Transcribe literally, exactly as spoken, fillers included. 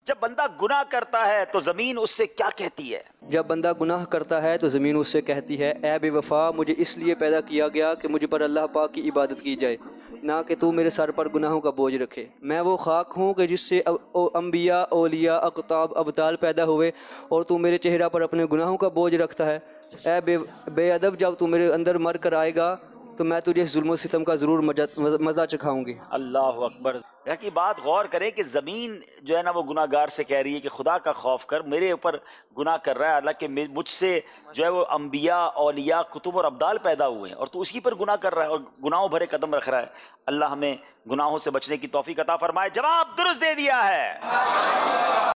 जब बंदा गुनाह करता है तो ज़मीन उससे क्या कहती है? जब बंदा गुनाह करता है तो ज़मीन उससे कहती है, ए बेवफा, मुझे इसलिए पैदा किया गया कि मुझ पर अल्लाह पाक की इबादत की जाए, ना कि तू मेरे सर पर गुनाहों का बोझ रखे। मैं वो खाक हूँ कि जिससे अम्बिया, औलिया, अक़ताब, अबताल पैदा हुए और तू मेरे चेहरा पर अपने गुनाहों का बोझ रखता है। ए बे बेअदब, जब तू मेरे अंदर मर कर आएगा तो मैं तुझे जुल्म सितम का ज़रूर मज़ा चखाऊंगी। अल्लाह अकबर। की बात गौर करें कि ज़मीन जो है ना वो गुनाहगार से कह रही है कि खुदा का खौफ कर, मेरे ऊपर गुनाह कर रहा है, हालांकि मुझसे जो है वो अम्बिया, औलिया, कुतुब और अब्दाल पैदा हुए हैं और तू उसी पर गुनाह कर रहा है और गुनाहों भरे कदम रख रहा है। अल्लाह हमें गुनाहों से बचने की तौफीक अता फरमाए। जवाब दुरुस्त दे दिया है।